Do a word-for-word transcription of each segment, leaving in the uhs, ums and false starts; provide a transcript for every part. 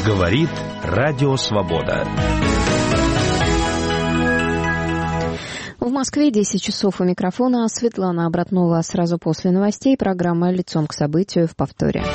Говорит Радио Свобода. В Москве десять часов у микрофона. Светлана Обратнова. Сразу после новостей программа «Лицом к событию» в повторе.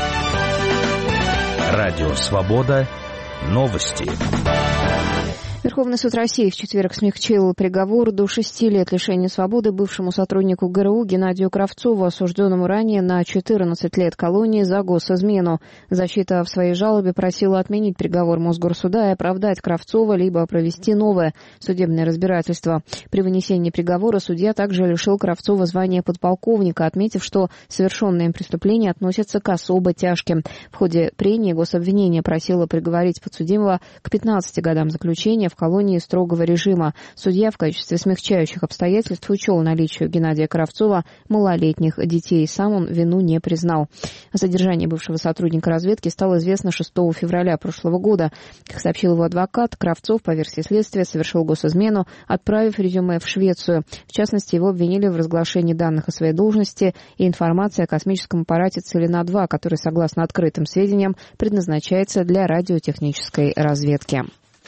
Радио Свобода. Новости. Верховный суд России в четверг смягчил приговор до шести лет лишения свободы бывшему сотруднику ГРУ Геннадию Кравцову, осужденному ранее на четырнадцать лет колонии за госизмену. Защита в своей жалобе просила отменить приговор Мосгорсуда и оправдать Кравцова, либо провести новое судебное разбирательство. При вынесении приговора судья также лишил Кравцова звания подполковника, отметив, что совершенные им преступления относятся к особо тяжким. В ходе прений гособвинение просило приговорить подсудимого к пятнадцати годам заключения в колонии строгого режима. Судья в качестве смягчающих обстоятельств учел наличие у Геннадия Кравцова малолетних детей. Сам он вину не признал. О задержании бывшего сотрудника разведки стало известно шестого февраля прошлого года. Как сообщил его адвокат, Кравцов, по версии следствия, совершил госизмену, отправив резюме в Швецию. В частности, его обвинили в разглашении данных о своей должности и информации о космическом аппарате «Целина-два», который, согласно открытым сведениям, предназначается для радиотехнической разведки.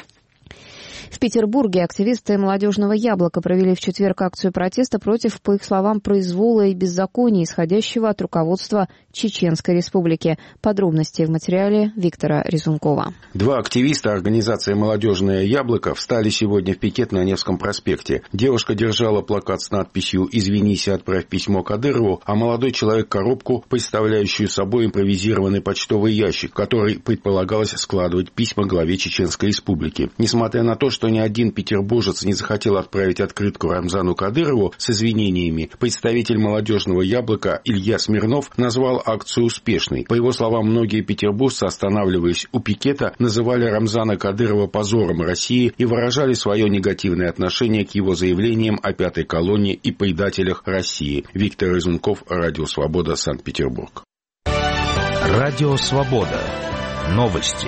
В Петербурге активисты «Молодежного яблока» провели в четверг акцию протеста против, по их словам, произвола и беззакония, исходящего от руководства Чеченской Республики. Подробности в материале Виктора Резункова. Два активиста организации «Молодежное яблоко» встали сегодня в пикет на Невском проспекте. Девушка держала плакат с надписью «Извинись и отправь письмо Кадырову», а молодой человек — коробку, представляющую собой импровизированный почтовый ящик, в который предполагалось складывать письма главе Чеченской Республики. Несмотря на то, что ни один петербуржец не захотел отправить открытку Рамзану Кадырову с извинениями, представитель «Молодежного яблока» Илья Смирнов назвал акцию успешной. По его словам, многие петербуржцы, останавливаясь у пикета, называли Рамзана Кадырова позором России и выражали свое негативное отношение к его заявлениям о пятой колонии и предателях России. Виктор Резунков, Радио Свобода, Санкт-Петербург. Радио Свобода. Новости.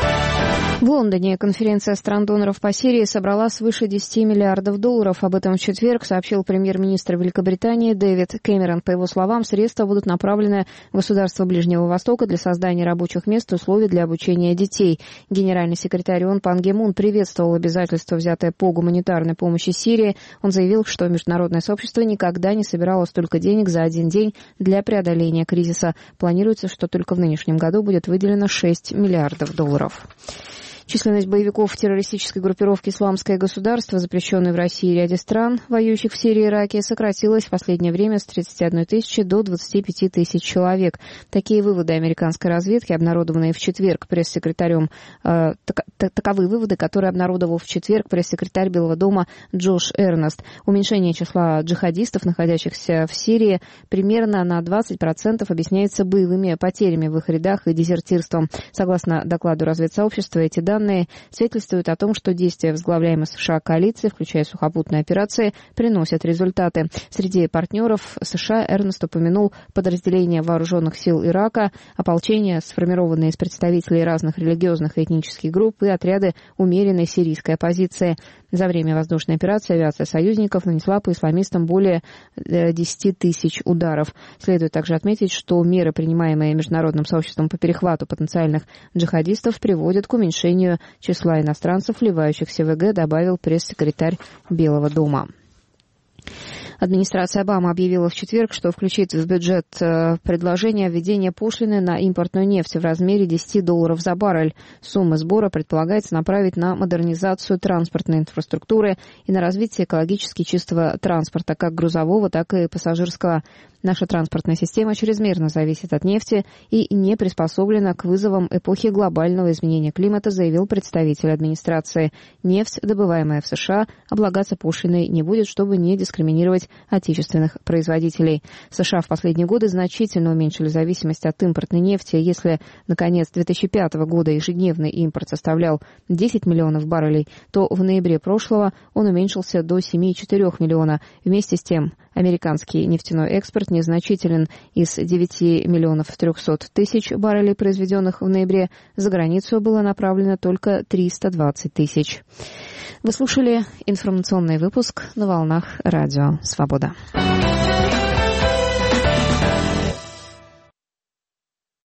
В Лондоне конференция стран-доноров по Сирии собрала свыше десяти миллиардов долларов. Об этом в четверг сообщил премьер-министр Великобритании Дэвид Кэмерон. По его словам, средства будут направлены в государства Ближнего Востока для создания рабочих мест и условий для обучения детей. Генеральный секретарь ООН Пан Ги Мун приветствовал обязательства, взятые по гуманитарной помощи Сирии. Он заявил, что международное сообщество никогда не собирало столько денег за один день для преодоления кризиса. Планируется, что только в нынешнем году будет выделено шесть миллиардов долларов. Численность боевиков террористической группировки «Исламское государство», запрещенной в России и ряде стран, воюющих в Сирии и Ираке, сократилась в последнее время с тридцати одной тысячи до двадцати пяти тысяч человек. Такие выводы американской разведки, обнародованные в четверг пресс-секретарем, э, так, таковы выводы, которые обнародовал в четверг пресс-секретарь Белого дома Джош Эрнест. Уменьшение числа джихадистов, находящихся в Сирии, примерно на двадцать процентов объясняется боевыми потерями в их рядах и дезертирством. Согласно докладу разведсообщества, эти данные Данные свидетельствуют о том, что действия возглавляемой США коалиции, включая сухопутные операции, приносят результаты. Среди партнеров США Эрнест упомянул подразделения вооруженных сил Ирака, ополчения, сформированные из представителей разных религиозных и этнических групп, и отряды умеренной сирийской оппозиции. За время воздушной операции авиация союзников нанесла по исламистам более десяти тысяч ударов. Следует также отметить, что меры, принимаемые международным сообществом по перехвату потенциальных джихадистов, приводят к уменьшению числа иностранцев, вливающихся в ВГ, добавил пресс-секретарь Белого дома. Администрация Обамы объявила в четверг, что включит в бюджет предложение о введении пошлины на импортную нефть в размере десяти долларов за баррель. Сумма сбора предполагается направить на модернизацию транспортной инфраструктуры и на развитие экологически чистого транспорта, как грузового, так и пассажирского. Наша транспортная система чрезмерно зависит от нефти и не приспособлена к вызовам эпохи глобального изменения климата, заявил представитель администрации. Нефть, добываемая в США, облагаться пошлиной не будет, чтобы не дискриминировать отечественных производителей. США в последние годы значительно уменьшили зависимость от импортной нефти. Если, наконец, две тысячи пятого года ежедневный импорт составлял десять миллионов баррелей, то в ноябре прошлого он уменьшился до семь целых четыре десятых миллиона. Вместе с тем, американский нефтяной экспорт незначителен. Из девяти миллионов трехсот тысяч баррелей, произведенных в ноябре, за границу было направлено только триста двадцать тысяч. Вы слушали информационный выпуск на волнах Радио Свобода.